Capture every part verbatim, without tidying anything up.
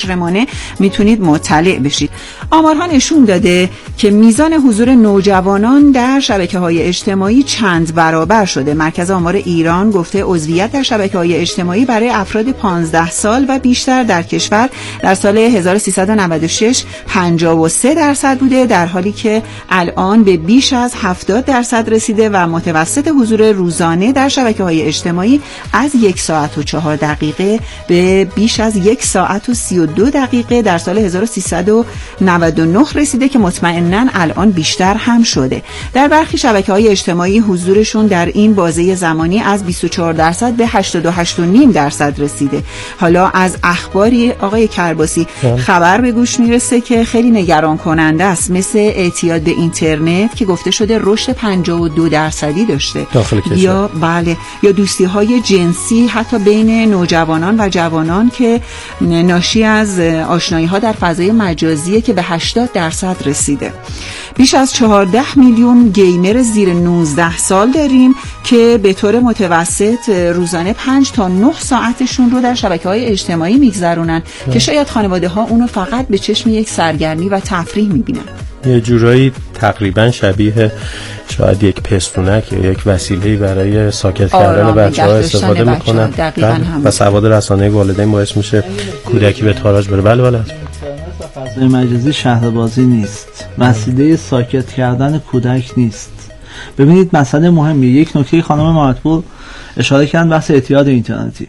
رمانه میتونید مطلع بشید. آمارها نشون داده که میزان حضور نوجوانان در شبکه‌های اجتماعی چند برابر شده. مرکز آمار ایران گفته عضویت در شبکه‌های اجتماعی برای افراد پانزده سال و بیشتر در کشور در سال هزار و سیصد و نود و شش پنجاه و سه درصد بوده، در حالی که الان به بیش از هفتاد درصد رسیده و متوسط حضور روزانه در شبکه‌های اجتماعی از یک ساعت و چهار دقیقه به بیش از یک ساعت و سی و دو دقیقه در سال هزار و سیصد و نود و نه رسیده که مطمئناً الان بیشتر هم شده. در برخی شبکه‌های اجتماعی حضورشون در این بازه زمانی از بیست و چهار درصد به هشتاد و هشت و نیم درصد رسیده. حالا از اخباری آقای کرباسی خبر به گوش میرسه که خیلی نگران کننده است، مثل اعتیاد به اینترنت که گفته شده رشد پنجاه و دو درصدی داشته، یا بله یا دوستی های جنسی حتی بین نوجوانان و جوانان که ناشی از آشنایی ها در فضای مجازیه که به هشتاد درصد رسیده. بیش از چهارده میلیون گیمر زیر نوزده سال داریم که به طور متوسط روزانه پنج تا نه ساعتشون رو در شبکه‌های اجتماعی میگذرونن که شاید خانواده ها اونو فقط به چشم یک سرگرمی و تفریح میبینن. یه جورایی تقریبا شبیه شاید یک پستونک یا یک وسیله‌ای برای ساکت کردن بچه‌ها استفاده میکنن و سواد رسانه‌ای والدین باعث میشه کودکی به تاراج بره. بله بله فضای مجازی شهربازی نیست، وسیله ساکت کردن کودک نیست. ببینید مسئله مهمیه. یک نکته خانم مطبوع اشاره کردن بحث اعتیاد اینترنتی.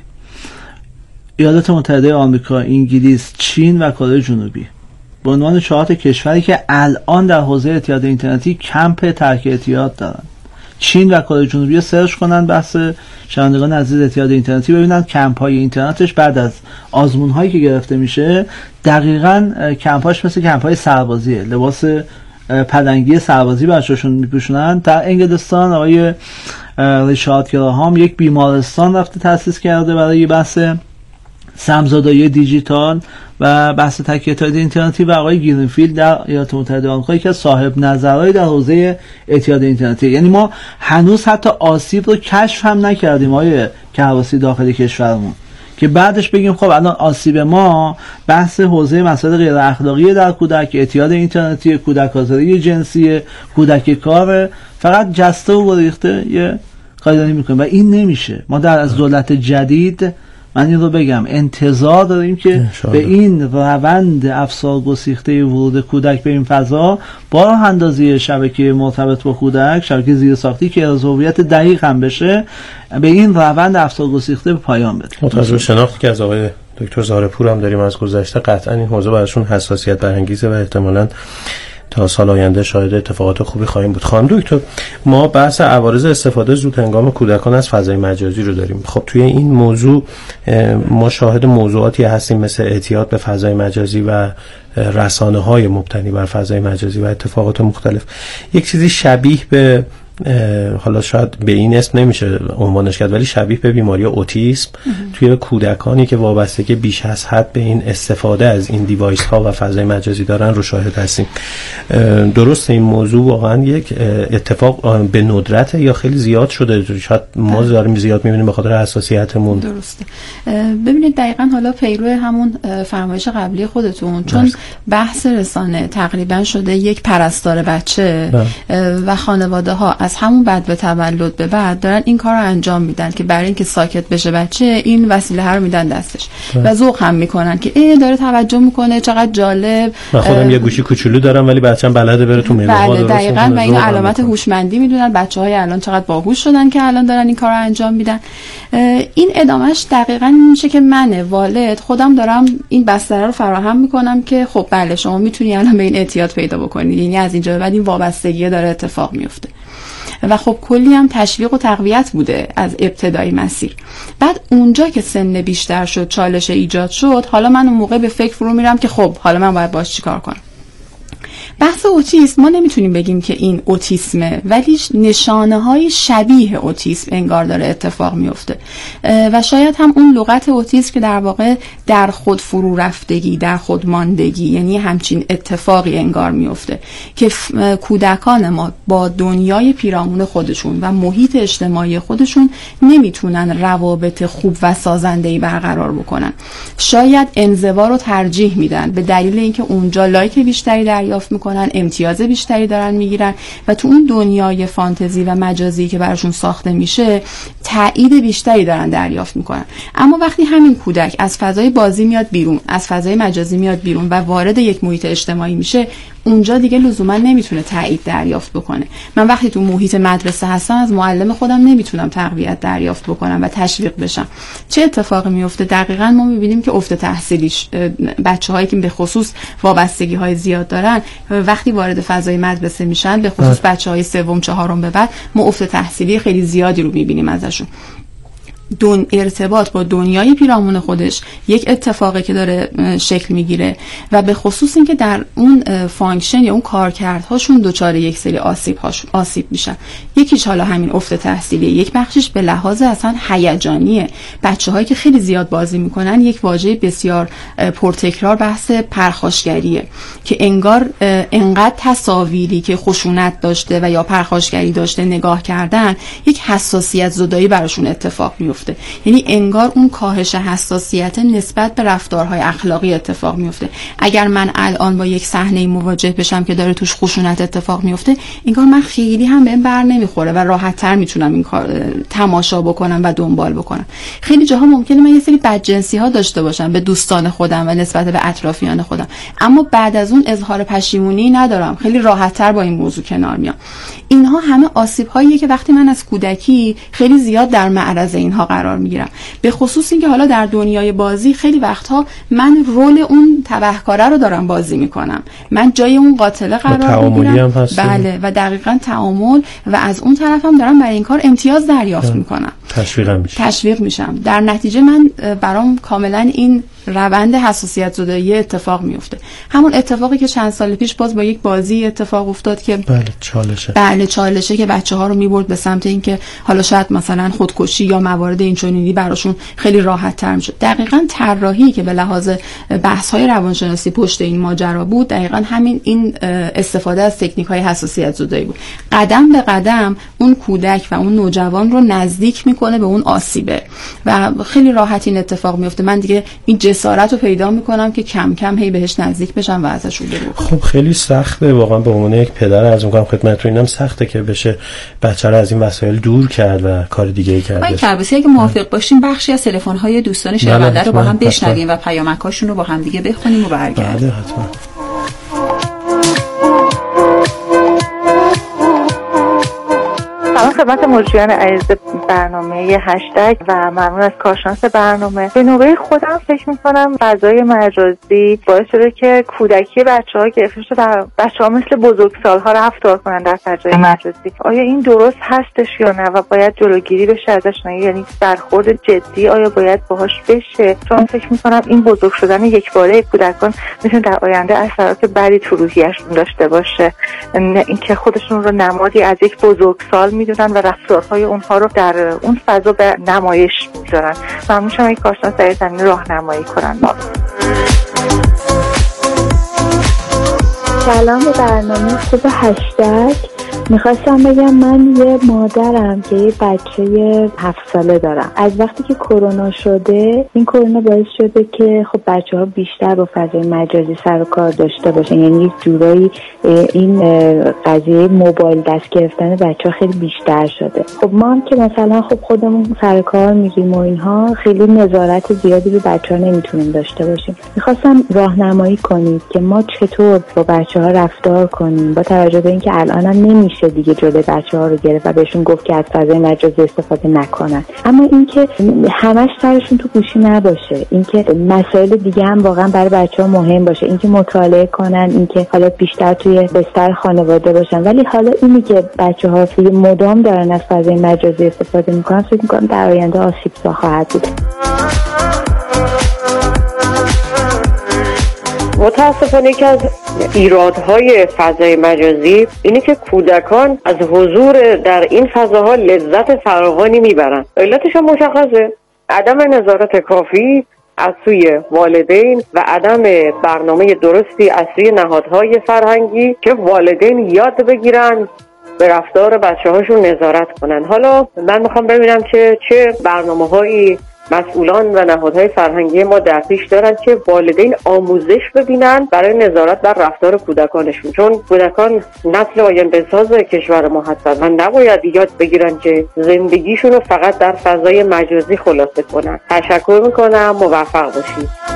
ایالات متحده آمریکا، انگلیس، چین و کره جنوبی به عنوان چهار تا کشوری که الان در حوزه اعتیاد اینترنتی کمپ ترک اعتیاد دارن. چین و کره جنوبی سرچ کنن بحث شنوندگان عزیز اعتیاد اینترنتی، ببینن کمپ های اینترنتش بعد از آزمون هایی که گرفته میشه دقیقاً کمپاش مثل کمپ های سربازیه. لباس پلنگی سربازی بچه‌شون میپوشونن. در انگلستان آقای ریچارد گراهام یک بیمارستان رفته تأسیس کرده برای بحث سمزدایی دیجیتال و بحث تک اعتیاد اینترنتی و آقای گرینفیلد در ایالات متحده آمریکا که صاحب نظرهای در حوزه اعتیاد اینترنتی. یعنی ما هنوز حتی آسیب رو کشف هم نکردیم آقای کرباسی داخل کشورمون که بعدش بگیم خب الان آسیب ما بحث حوزه مسائل غیر اخلاقی در کودک، اعتیاد اینترنتی، کودک آزاری جنسی، کودک کار، فقط جسته و گریخته یه کاری میکنیم و این نمیشه. ما در از دولت جدید من این رو بگم انتظار داریم که به این روند افسار گسیخته ورود کودک به این فضا با راه اندازی شبکه مرتبط با کودک، شبکه زیرساختی که از هویت دقیق هم بشه، به این روند افسار گسیخته به پایان بده. متوجه شناختی که از آقای دکتر زارپور هم داریم از گذشته، قطعا این حوزه براشون حساسیت برانگیزه و احتمالاً تا سال آینده شاهد اتفاقات خوبی خواهیم بود. خانم دکتر، ما بحث عوارض استفاده زود هنگام کودکان از فضای مجازی رو داریم. خب توی این موضوع ما شاهد موضوعاتی هستیم مثل اعتیاد به فضای مجازی و رسانه‌های مبتنی بر فضای مجازی و اتفاقات مختلف. یک چیزی شبیه به حالا شاید به این اسم نمیشه عنوانش کرد ولی شبیه به بیماری اوتیسم توی کودکانی که وابستگی بیش از حد به این استفاده از این دیوایس ها و فضای مجازی دارن رو شاهد هستیم. درسته این موضوع واقعا یک اتفاق به ندرت یا خیلی زیاد شده؟ شاید ما داریم زیاد میبینیم به خاطر حساسیتمون. درسته. ببینید دقیقاً حالا پیرو همون فرمایش قبلی خودتون، چون درست. بحث رسانه تقریبا شده یک پرستار بچه ده. و خانواده ها از همون بعد به تولد به بعد دارن این کار رو انجام میدن که برای اینکه ساکت بشه بچه این وسیله هر میدن دستش ده. و ذوق هم میکنن که ای داره توجه میکنه چقدر جالب. من خودم یه گوشی کوچولو دارم ولی بچه‌م بلده بره تو میوه ها. بله دقیقاً و این علامت هوشمندی میدونن. بچه‌های الان چقدر باهوش شدن که الان دارن این کار رو انجام میدن. این ادامهش دقیقاً میشه که من والد خودم دارم این بستر رو فراهم میکنم که خب بله شما میتونی الان به این اعتیاد پیدا بکنی، یعنی از اینجا بعد این وابستگی داره اتفاق میفته و خب کلی هم تشویق و تقویت بوده از ابتدای مسیر. بعد اونجا که سن بیشتر شد، چالش ایجاد شد، حالا من اون موقع به فکر فرو میرم که خب حالا من باید باش چیکار کنم. بحث اوتیسم ما نمیتونیم بگیم که این اوتیسمه، ولی نشانه های شبیه اوتیسم انگار داره اتفاق میفته و شاید هم اون لغت اوتیسم که در واقع در خود فرو رفتگی، در خود ماندگی، یعنی همچین اتفاقی انگار میفته که کودکان ما با دنیای پیرامون خودشون و محیط اجتماعی خودشون نمیتونن روابط خوب و سازنده‌ای برقرار بکنن. شاید انزوا رو ترجیح میدن به دلیل اینکه اونجا لایک بیشتری دریافت میکنن، امتیاز بیشتری دارن میگیرن و تو اون دنیای فانتزی و مجازی که براشون ساخته میشه تایید بیشتری دارن دریافت میکنن. اما وقتی همین کودک از فضای بازی میاد بیرون، از فضای مجازی میاد بیرون و وارد یک محیط اجتماعی میشه، اونجا دیگه لزوما نمیتونه تایید دریافت بکنه. من وقتی تو محیط مدرسه هستم از معلم خودم نمیتونم تقویت دریافت بکنم و تشویق بشم. چه اتفاقی میفته؟ دقیقاً ما میبینیم که افت تحصیلیش بچه‌هایی که به خصوص وابستگی‌های زیاد دارن وقتی وارد فضای مدرسه میشن، به خصوص بچه‌های سوم چهارم به بعد، ما افت تحصیلی خیلی زیادی رو میبینیم ازشون. دون ارتباط با دنیای پیرامون خودش یک اتفاقی که داره شکل میگیره و به خصوص اینکه در اون فانکشن یا اون کارکردهاشون دچار یک سری آسیب هاشون آسیب میشن. یکیش حالا همین افت تحصیلی، یک بخشش به لحاظ اصلا هیجانیه. بچه‌هایی که خیلی زیاد بازی میکنن یک واژه بسیار پرتکرار بحث پرخاشگریه که انگار انقدر تصاویری که خشونت داشته و یا پرخاشگری داشته نگاه کردن، یک حساسیت زدایی براشون اتفاق میفته. یعنی انگار اون کاهش حساسیت نسبت به رفتارهای اخلاقی اتفاق میفته. اگر من الان با یک صحنه مواجه بشم که داره توش خشونت اتفاق میفته، انگار من خیلی هم بهم بر نمیخوره و راحت تر میتونم این کار تماشا بکنم و دنبال بکنم. خیلی جاها ممکنه من یه سری بدجنسی ها داشته باشم به دوستان خودم و نسبت به اطرافیان خودم، اما بعد از اون اظهار پشیمونی ندارم، خیلی راحت تر با این موضوع کنار میام. اینها همه آسیب هاییه که وقتی من از کودکی خیلی زیاد در معرض اینها قرار میگیرم. به خصوص اینکه حالا در دنیای بازی خیلی وقتها من رول اون تبهکاره رو دارم بازی میکنم، من جای اون قاتله قرار میگیرم. بله، و دقیقاً تعامل و از اون طرفم دارم برای این کار امتیاز دریافت میکنم، تشویق میشم تشویق میشم. در نتیجه من برام کاملا این روند حساسیت زدایی اتفاق میفته. همون اتفاقی که چند سال پیش باز با یک بازی اتفاق افتاد که بله چالشه بله چالشه که بچه‌ها رو میبرد به سمت اینکه حالا شاید مثلا خودکشی یا موارد اینچنینی براشون خیلی راحت تر میشد. دقیقاً طراحی که به لحاظ بحث‌های روانشناسی پشت این ماجرا بود، دقیقاً همین این استفاده از تکنیک‌های حساسیت زدایی بود. قدم به قدم اون کودک و اون نوجوان رو نزدیک میکنه به اون آسیبه و خیلی راحت این اتفاق میفته. من دیگه این جسارت رو پیدا میکنم که کم کم هی بهش نزدیک بشم و ازش رو بگیرم. خب خیلی سخته واقعا، به عنوان یک پدر عرض میکنم خدمتتون، اینم سخته که بشه بچه رو از این وسایل دور کرد و کار دیگه ای کرد. آقای کرباسی اگه موافق باشیم بخشی از تلفن‌های دوستان شنونده رو با هم بشنویم و پیامک‌هاشون رو با هم دیگه بخونیم و برگردیم. بله حتما. سلام خدمت مجریان عزیز برنامه هشتگ و ممنون از کارشناس برنامه. به نوبه خودم فکر میکنم فضای مجازی باعث شده که کودکی بچه‌ها گرفته شده و بچه‌ها مثل بزرگسال‌ها رفتار کنن در فضای مجازی. آیا این درست هستش یا نه و باید جلوگیری بشه ازش؟ نه یعنی برخورد جدی آیا باید باهاش بشه؟ چون فکر میکنم این بزرگ شدن یکباره کودکان میتونه در آینده اثرات بدی تو روحیه‌شون داشته باشه. اینکه خودشون رو نمادی از یک بزرگسال میدونن و رفتارهای اونها رو در اون فضا به نمایش میذارن. ممنون شما یک کارشناس در زمینه راهنمایی کنن ما. سلام به برنامه خوب هشتگ. میخواستم بگم من یه مادرم که یه بچه هفت ساله دارم. از وقتی که کرونا شده، این کرونا باعث شده که خب بچه ها بیشتر با فضای مجازی سر و کار داشته باشن. یعنی یک جورایی این قضیه موبایل دست گرفتن بچه ها خیلی بیشتر شده. خب ما هم که مثلا خب خودمون سر کار میریم و اینها، خیلی نظارت زیادی رو بچه ها نمیتونیم داشته باشیم. میخواستم راهنمایی کنید که ما چطور با بچه ها رفتار کنیم، با توجه به اینکه الان هم نمیشه دیگه جلوی بچه ها رو گرفت و بهشون گفت که از فضای مجازی استفاده نکنن. اما اینکه همش سرشون تو گوشی نباشه، اینکه مسائل دیگه هم واقعا برای بچه ها مهم باشه، اینکه مطالعه کنن، اینکه حالا بیشتر توی بستر خانواده باشن. ولی حالا اینی که بچه ها دیگه مدام دارن از فضای مجازی استفاده میکنن، فکر میکنم در آینده آسیب زا خواهد بود. متاسفانه که از ایرادهای فضای مجازی اینه که کودکان از حضور در این فضاها لذت فراوانی میبرن. علتش هم مشخصه، عدم نظارت کافی از سوی والدین و عدم برنامه درستی از سوی نهادهای فرهنگی که والدین یاد بگیرن به رفتار بچه هاشون نظارت کنن. حالا من میخوام ببینم که چه برنامه هایی مسئولان و نهادهای فرهنگی ما در پیش دارن که والدین آموزش ببینن برای نظارت بر رفتار کودکانشون، چون کودکان نسل آینده ساز کشور ما هستن و نباید یاد بگیرن که زندگیشون رو فقط در فضای مجازی خلاصه کنن. تشکر میکنم، موفق باشید.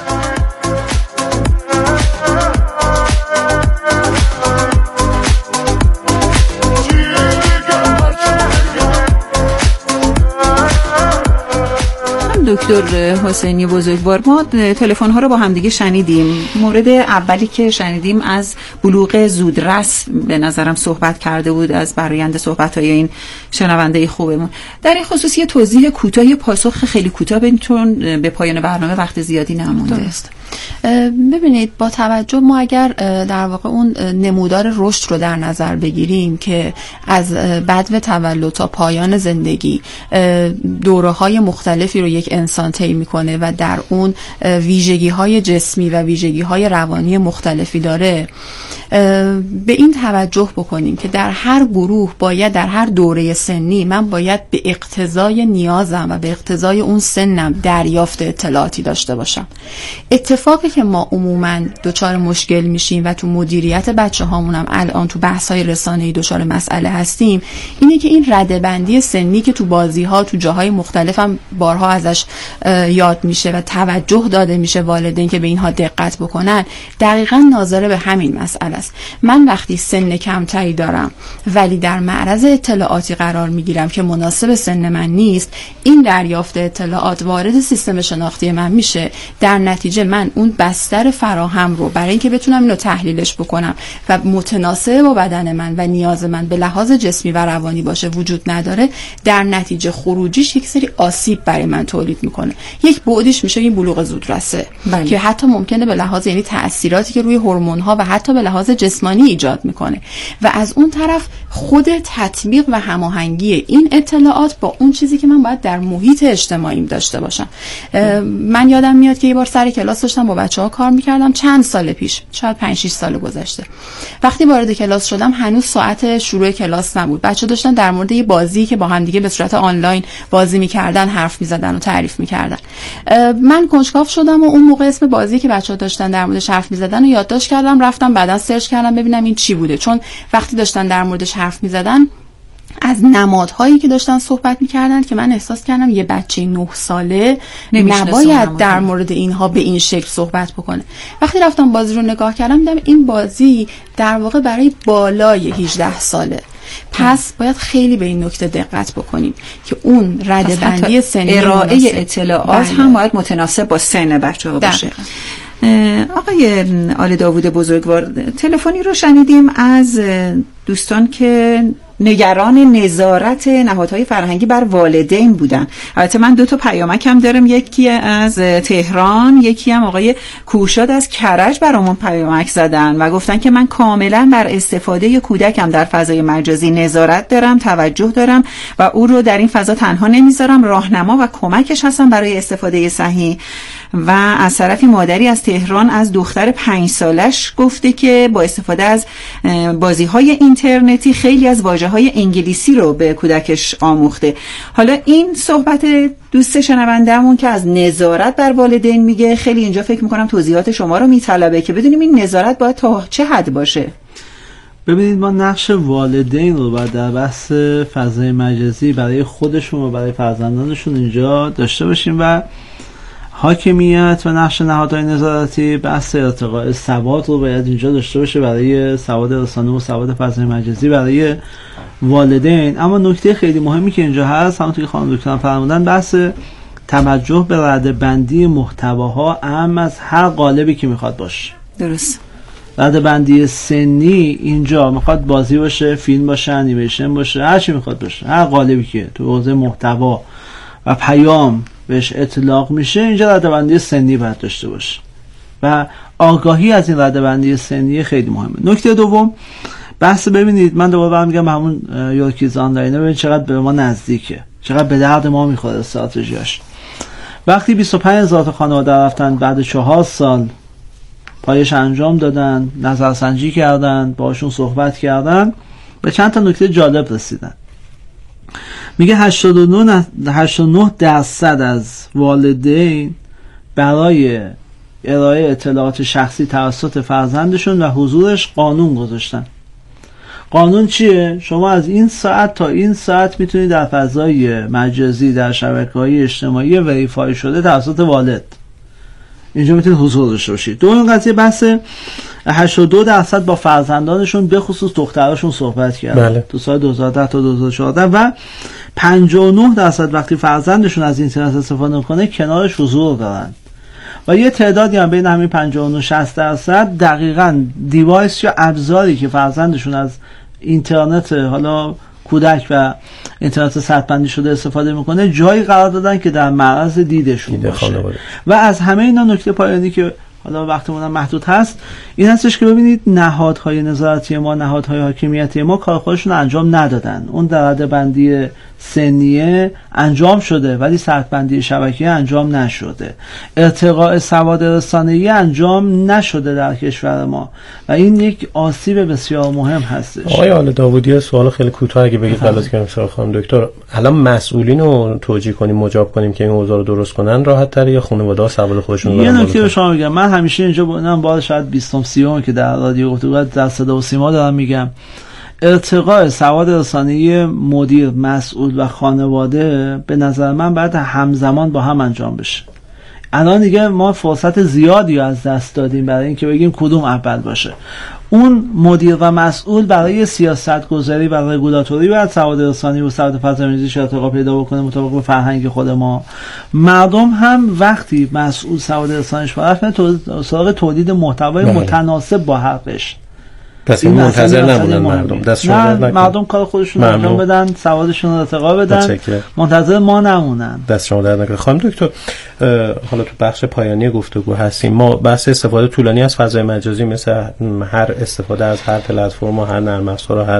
دکتر حسینی بزرگوار، ما تلفن ها رو با هم دیگه شنیدیم. مورد اولی که شنیدیم از بلوغ زودرس به نظرم صحبت کرده بود، از برآیند صحبت های این شنونده خوبمون. در این خصوص یه توضیح کوتاه، پاسخ خیلی کوتاه بدین چون به پایان برنامه وقت زیادی نمونده است. ببینید، با توجه ما اگر در واقع اون نمودار رشد رو در نظر بگیریم که از بدو تولد تا پایان زندگی دوره‌های مختلفی رو یک انسان طی می‌کنه و در اون ویژگی‌های جسمی و ویژگی‌های روانی مختلفی داره، به این توجه بکنیم که در هر گروه باید در هر دوره سنی من باید به اقتضای نیازم و به اقتضای اون سنم دریافت اطلاعاتی داشته باشم. اتفاقی که ما عموماً دچار مشکل میشیم و تو مدیریت بچه هامونم الان تو بحث‌های رسانه‌ای دچار مسئله هستیم اینه که این رده‌بندی سنی که تو بازی‌ها تو جاهای مختلفم بارها ازش یاد میشه و توجه داده میشه والدین که به اینها دقت بکنن، دقیقاً ناظر به همین مسئله است. من وقتی سن کمتری دارم ولی در معرض اطلاعاتی قرار میگیرم که مناسب سن من نیست، این دریافت اطلاعات وارد سیستم شناختی من میشه، در نتیجه من اون بستر فراهم رو برای اینکه بتونم اینو تحلیلش بکنم و متناسب با بدن من و نیاز من به لحاظ جسمی و روانی باشه وجود نداره، در نتیجه خروجیش یک سری آسیب برای من تولید میکنه. یک بعدیش میشه این بلوغ زودرسه بله. که حتی ممکنه به لحاظ یعنی تأثیراتی که روی هورمون‌ها و حتی به لحاظ جسمانی ایجاد میکنه و از اون طرف خود تطبیق و هماهنگی این اطلاعات با اون چیزی که من باید در محیط اجتماعیم داشته باشم. من یادم میاد که یه بار سر کلاس داشتم با بچه‌ها کار میکردم چند سال پیش، شاید پنج شش سال گذشته. وقتی وارد کلاس شدم هنوز ساعت شروع کلاس نبود. بچه‌ها داشتن در مورد یه بازی که با هم دیگه به صورت آنلاین بازی میکردن حرف میزدن و تعریف میکردن. من کنجکاو شدم و اون موقع اسم بازی که بچه‌ها داشتن در موردش حرف میزدن رو یادداشت کردم، رفتم بعداً سرچ کردم ببینم این چی بوده، چون وقتی داشتن در موردش حرف میزدن از نمادهایی که داشتن صحبت میکردن که من احساس کردم یه بچه نه ساله نباید در مورد اینها به این شکل صحبت بکنه. وقتی رفتم بازی رو نگاه کردم دیدم این بازی در واقع برای بالای هجده ساله. پس باید خیلی به این نکته دقت بکنیم که اون رده‌بندی سنی ارائه اطلاعات بله. هم باید متناسب با سن بچه‌ها باشه. آقای آل داوود بزرگوار، تلفنی رو شنیدیم از دوستان که نگران نظارت نهادهای فرهنگی بر والدین بودن. البته من دو تا پیامک هم دارم، یکی از تهران، یکی هم آقای کوشاد از کرج برامون پیامک زدن و گفتن که من کاملا بر استفاده کودکم در فضای مجازی نظارت دارم، توجه دارم و او رو در این فضا تنها نمیذارم، راهنما و کمکش هستم برای استفاده صحیح. و از طرفی مادری از تهران از دختر پنج سالش گفته که با استفاده از بازی‌های اینترنتی خیلی از واژه‌های انگلیسی رو به کودکش آموخته. حالا این صحبت دوست شنونده‌مون که از نظارت بر والدین میگه، خیلی اینجا فکر می‌کنم توضیحات شما رو میطلبه که بدونیم این نظارت باید تا چه حد باشه. ببینید، ما نقش والدین رو باید در بحث فضای مجازی برای خودشون و برای فرزندانشون اینجا داشته باشیم و حاکمیت و نقش نهادهای نظارتی بحث ارتقاء سواد رو باید اینجا داشته باشه برای سواد رسانه و سواد فضای مجازی برای والدین. اما نکته خیلی مهمی که اینجا هست، همونطور که خانم دکتر فرمودن، بحث توجه به رده‌بندی محتواها اهم از هر قالبی که میخواد باشه. درست. رده‌بندی سنی اینجا میخواد بازی باشه، فیلم باشه، انیمیشن باشه، هر چی میخواد باشه، هر قالبی که تو حوزه محتوا و پیام بهش اطلاق میشه، اینجا رده‌بندی سنی باید داشته باشه. و آگاهی از این رده‌بندی سنی خیلی مهمه. نکته دوم بحث، ببینید من دوباره برمیگم به همون یورکی زانداینر، ببینید چقدر به ما نزدیکه، چقدر به درد ما میخوره استراتژیاش. وقتی بیست و پنج هزار تا خانواده رفتن بعد چهار سال پایش انجام دادن، نظرسنجی کردن، باشون صحبت کردن، به چند تا نکته جالب رسیدن. میگه هشتاد و نه درصد از والدین برای ارائه اطلاعات شخصی توسط فرزندشون و حضورش قانون گذاشتن. قانون چیه؟ شما از این ساعت تا این ساعت میتونید در فضای مجازی در شبکه‌های اجتماعی وریفای شده توسط والد اینجا میتونید حضور داشته باشید. دوم قضیه بحث هشتاد و دو درصد با فرزندانشون به خصوص دختراشون صحبت کردن بله. تو سال دو هزار و ده تا دو هزار و چهارده و پنجاه و نه درصد وقتی فرزندشون از اینترنت استفاده کنه کنارش حضور دارن و یه تعدادی هم بین همین پنجاه و نه شصت درصد دقیقاً دیوایس یا ابزاری که فرزندشون از اینترنت حالا کودک و اینترنت سطح‌بندی شده استفاده میکنه جایی قرار دادن که در معرض دیدشون دیده باشه. خانواده. و از همه اینا نکته پایانی که حالا وقتمون محدود هست این هستش که ببینید نهادهای نظارتی ما، نهادهای حاکمیتی ما کار خودشون انجام ندادن. اون رده‌بندی سنیه انجام شده ولی سطح‌بندی شبکه‌ای انجام نشده، ارتقاء سواد رسانه‌ای انجام نشده در کشور ما و این یک آسیب بسیار مهم هستش. آقای آل داوودی، سوال خیلی کوتاه اگه بگید خلاص کنیم سر خانم دکتر. الان مسئولین رو توجیه کنیم، مجاب کنیم که این اوضاع رو درست کنن راحت تر یا خانواده‌ها سواد خودشون رو؟ یه نکته به شما میگم، من همیشه اینجا بودم بار شاید بیستم سیوم که در رادیو گفتگو در صدا و سیما دارم میگم، ارتقاء سواد رسانه‌ای مدیر، مسئول و خانواده به نظر من باید همزمان با هم انجام بشه. الان دیگه ما فرصت زیادی از دست دادیم برای اینکه بگیم کدوم اول باشه. اون مدیر و مسئول برای سیاست گذاری و رگولاتوری باید سواد رسانی و سواد فضامجازی ارتقا پیدا بکنه مطابق به فرهنگ خود ما. مردم هم وقتی مسئول سواد رسانیش برفت سراغ تولید محتوای متناسب با حقش. پس این منتظر نمونن مردم دست شما نه، مردم کار خودشون انجام بدن، سوادشون رو ارتقا بدن، منتظر ما نمونن. دست شما درد نکنه. خانم دکتر، حالا تو بخش پایانی گفتگو هستیم، ما بحث استفاده طولانی از فضای مجازی مثل هر استفاده از هر پلتفرم و هر نرم افزار و هر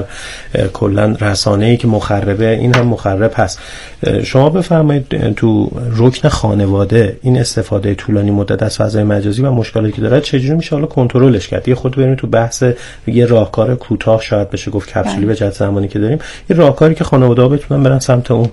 کلا رسانه‌ای که مخربه، این هم مخرب هست. شما بفرمایید تو رکن خانواده این استفاده طولانی مدت از فضای مجازی و مشکلاتی که داره چجوری میشه حالا کنترلش کرد؟ یه خود بریم تو بحث یه راهکار کوتاه شاید بشه گفت کپسولی به جهت زمانی که داریم، یه راهکاری که خانواده‌ها بتونن برن سمت اون.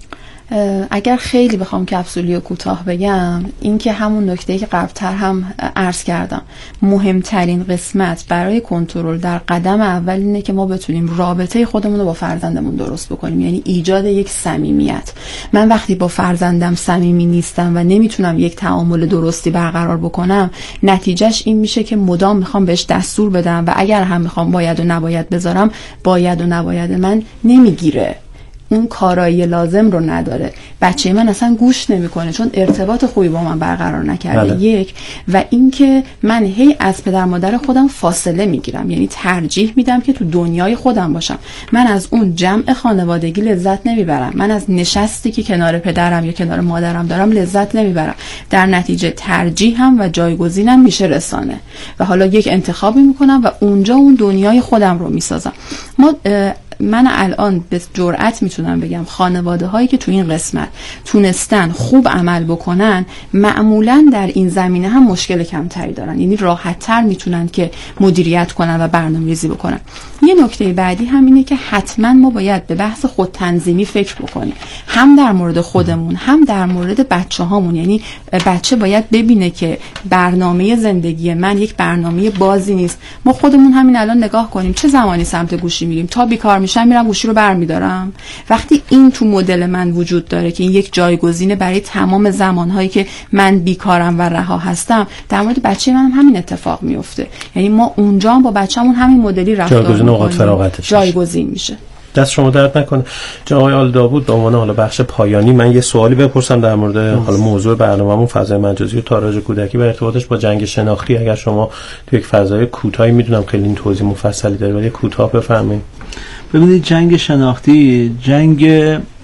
اگر خیلی بخوام کپسولی و کوتاه بگم، این که همون نکته‌ای که قبل‌تر هم عرض کردم، مهمترین قسمت برای کنترل در قدم اول اینه که ما بتونیم رابطه خودمون رو با فرزندمون درست بکنیم، یعنی ایجاد یک صمیمیت. من وقتی با فرزندم صمیمی نیستم و نمیتونم یک تعامل درستی برقرار بکنم، نتیجهش این میشه که مدام میخوام بهش دستور بدم و اگر هم میخوام باید و نباید بذارم، باید و نباید من نمیگیره، اون کارایی لازم رو نداره، بچه من اصلا گوش نمیکنه چون ارتباط خوبی با من برقرار نکرده. بله. یک و اینکه من هی از پدر مادر خودم فاصله میگیرم، یعنی ترجیح میدم که تو دنیای خودم باشم. من از اون جمع خانوادگی لذت نمیبرم، من از نشستی که کنار پدرم یا کنار مادرم دارم لذت نمیبرم. در نتیجه ترجیحم و جایگزینم میشه رسانه و حالا یک انتخابی میکنم و اونجا اون دنیای خودم رو میسازم. ما من الان به جرئت میتونم بگم خانواده هایی که تو این قسمت تونستن خوب عمل بکنن معمولا در این زمینه هم مشکل کمتری دارن، یعنی راحت تر میتونن که مدیریت کنن و برنامه‌ریزی بکنن. یه نکته بعدی هم اینه که حتما ما باید به بحث خودتنظیمی فکر بکنیم، هم در مورد خودمون هم در مورد بچه هامون. یعنی بچه باید ببینه که برنامه زندگی من یک برنامه بازی نیست. ما خودمون همین الان نگاه کنیم چه زمانی سمت گوشی میریم، تا بیکار میشم میرم گوشی رو برمیدارم. وقتی این تو مدل من وجود داره که این یک جایگزینه برای تمام زمانهایی که من بیکارم و رها هستم، در مورد بچه من هم همین اتفاق میفته. یعنی ما اونجا هم با بچه‌مون همین مدلی رفتار جایگزین اوقات فراغتش جایگزین میشه. دست شما درد نکنه. جناب آقای آل داوود، به عنوان حالا بخش پایانی من یه سوالی بپرسم در مورد حالا موضوع برنامه‌مون فضای مجازی و تاراج کودکی و ارتباطش با جنگ شناختی. اگر شما تو یک فضای کوتاهی، میدونم خیلی این توضیح مفصلی داره ولی کوتاه بفرمایید. ببینید، جنگ شناختی جنگ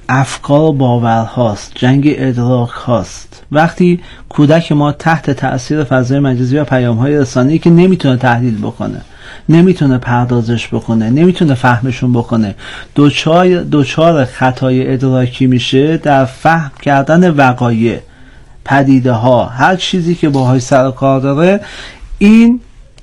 افکار و باورهاست، جنگ ادراک هاست. وقتی کودک ما تحت تأثیر فضای مجازی و پیام‌های رسانه‌ای که نمیتونه تحلیل بکنه، نمیتونه پردازش بکنه، نمیتونه فهمشون بکنه، دوچار دوچار خطای ادراکی میشه در فهم کردن وقایع، پدیده ها، هر چیزی که باهاش سر و کار داره. این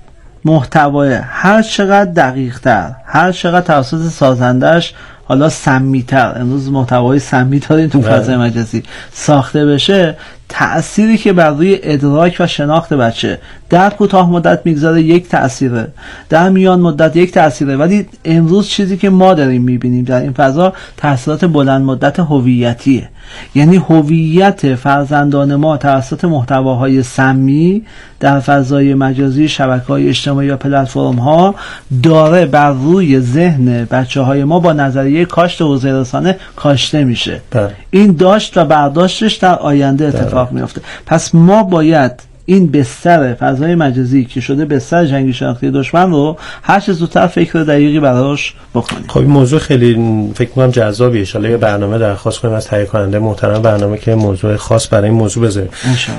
محتوای هر چقدر دقیق تر، هر چقدر توسط سازندش حالا سمی‌تر، امروز محتوای سمی داریم تو فضای مجازی، ساخته بشه، تأثیری که بر روی ادراک و شناخت بچه در کوتاه مدت میگذاره یک تأثیره، در میان مدت یک تأثیره، ولی امروز چیزی که ما داریم میبینیم در این فضا تأثیرات بلند مدت هویتیه. یعنی هویت فرزندان ما توسط محتواهای سمی در فضای مجازی، شبکه‌های اجتماعی و پلتفرم‌ها داره بر روی ذهن بچه‌های ما با نظریه کاشت حوزه رسانه کاشته میشه. بله. این داشت و برداشتش در آینده اتفاق میفته. پس ما باید این بستر فضای مجازی که شده بستر جنگی شناختی دشمن رو هر چه زودتر فکر دقیقی براش بکنیم. خب این موضوع خیلی فکر می‌کنم جذابه. ان شاءالله یه برنامه درخواست کنیم از تهیه کننده محترم برنامه که موضوع خاص برای این موضوع بذاریم.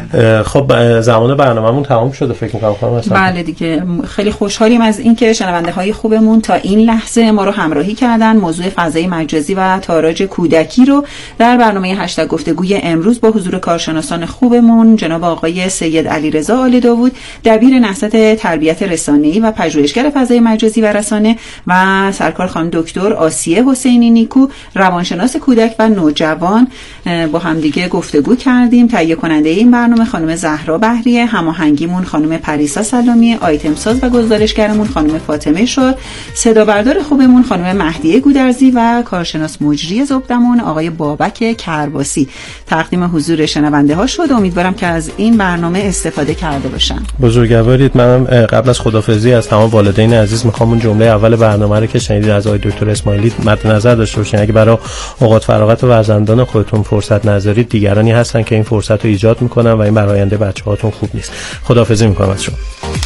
خب زمان برنامه‌مون تمام شده فکر می‌کنم خانم اصلا. بله دیگه، خیلی خوشحالیم از اینکه شنونده‌های خوبمون تا این لحظه ما رو همراهی کردن. موضوع فضای مجازی و تاراج کودکی رو در برنامه هشتگ گفتگوی امروز با حضور کارشناسان خوبمون جناب آقای سید علیرضا آل داوود، دبیر نهضت تربیت رسانه‌ای و پژوهشگر فضای مجازی و رسانه، و سرکار خانم دکتر آسیه حسینی نیکو، روانشناس کودک و نوجوان، با همدیگه گفتگو کردیم. تهیه کننده این برنامه خانم زهرا بهریه، هماهنگیمون خانم پریسا سلامی، آیتم ساز و گزارشگرمون خانم فاطمه شور، صدا بردار خوبمون خانم مهدیه گودرزی و کارشناس مجری زبدمون آقای بابک کرباسی. تقدیم حضور شنونده ها شد. امیدوارم که از این برنامه استفاده کرده باشن. بزرگوارید. منم قبل از خدافظی از تمام والدین عزیز میخوام اون جمله اول برنامه رو که شنیدید از آقای دکتر اسماعیلی مد نظر داشته باشین. اگه برای اوقات فراغت فرزندان خودتون فرصت نذارید، دیگرانی هستن که این فرصت رو ایجاد میکنن و این برای آینده بچه‌هاتون خوب نیست. خداحافظی میکنم از شما.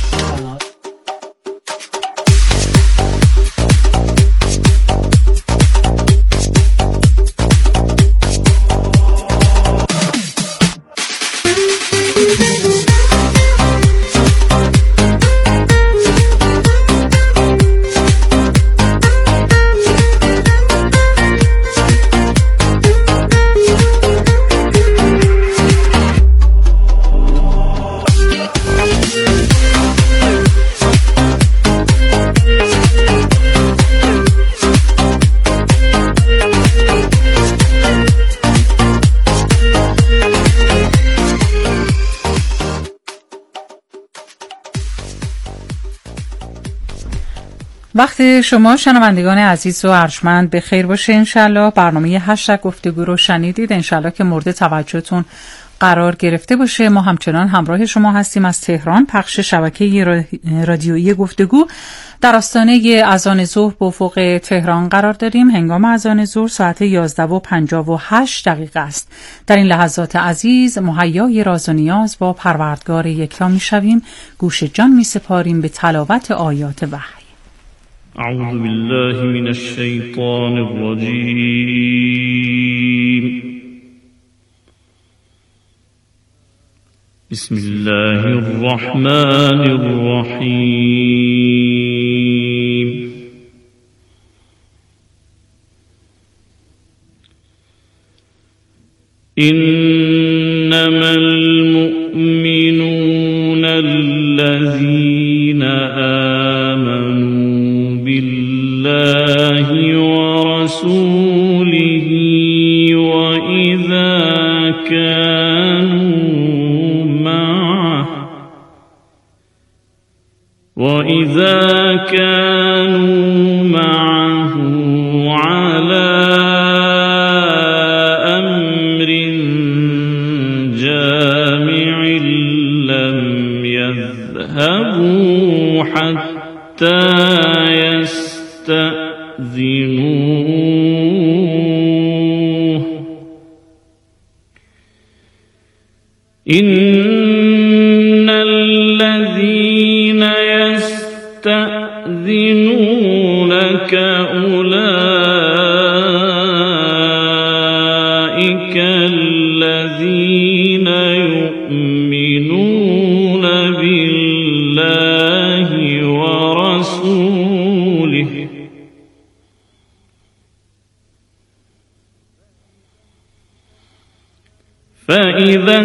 وقت شما شنوندگان عزیز و ارجمند به خیر باشه. انشالله برنامه هشتگ گفتگو رو شنیدید. انشالله که مورد توجهتون قرار گرفته باشه. ما همچنان همراه شما هستیم از تهران. پخش شبکه رادیویی گفتگو در آستانه اذان ظهر به افق تهران قرار داریم. هنگام اذان ظهر ساعت یازده و پنجاه و هشت دقیقه است. در این لحظات عزیز مهیای راز و نیاز با پروردگار یکتا میشویم. گوش جان میسپاریم به تلاوت آیات وحی. اعوذ بالله من الشیطان الرجیم. بسم الله الرحمن الرحیم. انما المؤمنون الذين آمنوا بالله ورسوله وإذا كانوا معه وإذا كانوا معه على أمر جامع لم يذهبوا حتى يستأذنوه إن الذين يستأذنونك أولئك الله ورسوله فإذا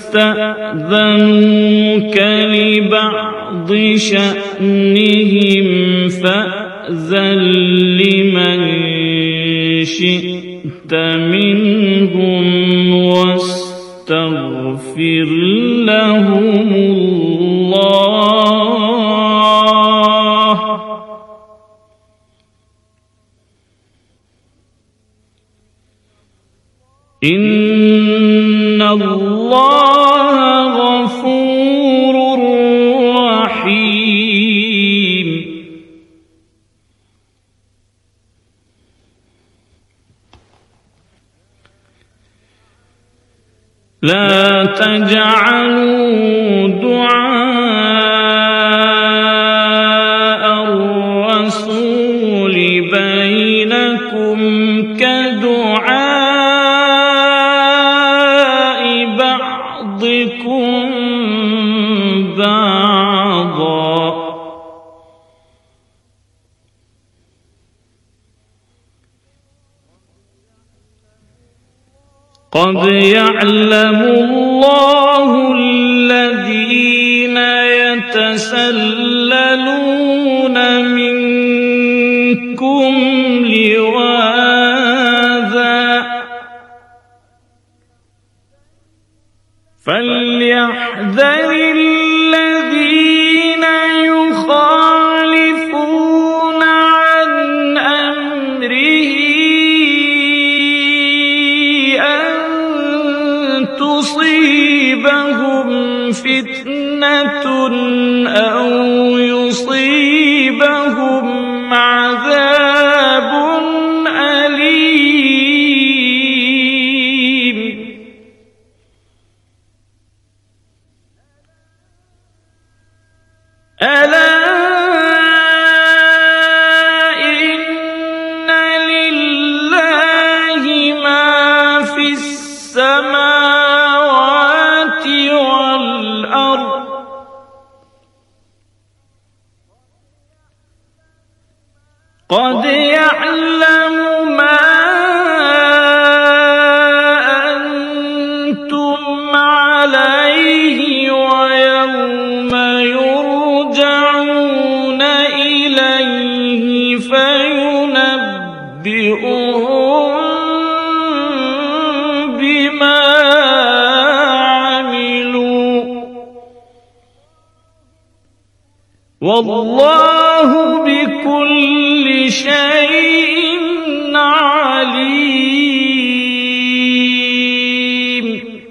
استأذنوك لبعض شأنهم فأذن لمن شئت منهم واستغفر لهم الله إن الله غفور رحيم. لا تجعلوا دعاء الرسول بينكم كدعاء بعضكم بعضا قد يعلم الله الذين يتسللون منكم لواذا فليحذر الذين يخالفون عن أمره تصيبهم فتنة أو يصيبهم عذاب أليم. ألا إن لله ما في السماوات والأرض قد يعلم ما أنتم عليه ويوم يرجعون إليه فينبئهم بما عملوا والله بكل شيء عليم.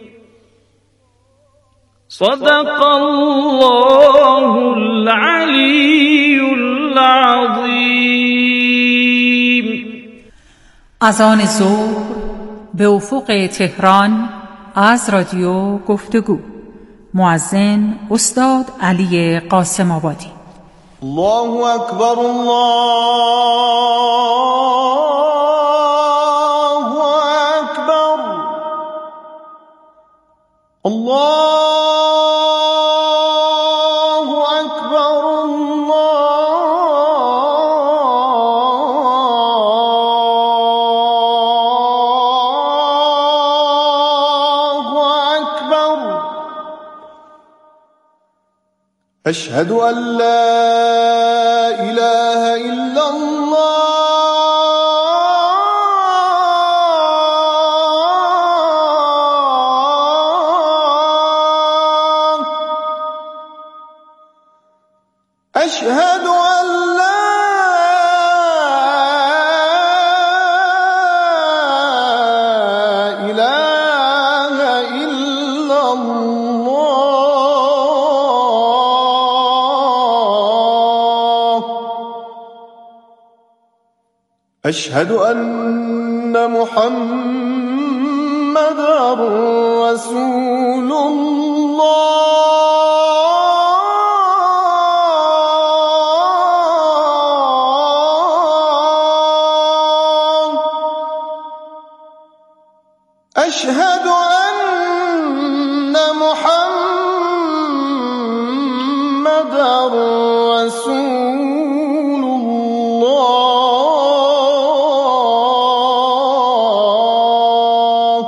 صدق الله العلي العظيم. اذان ظهر به افق تهران از رادیو گفتگو. مؤذن استاد علی قاسم آبادی. الله اکبر الله اکبر الله اکبر الله اکبر. اشهد ان لا اله الا الله اشهد ان لا اله الا الله اشهد ان محمدا رسول الله اشهد ان محمدا رسول الله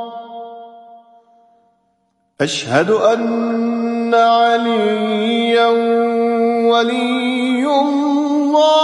أشهد أن عليا ولي الله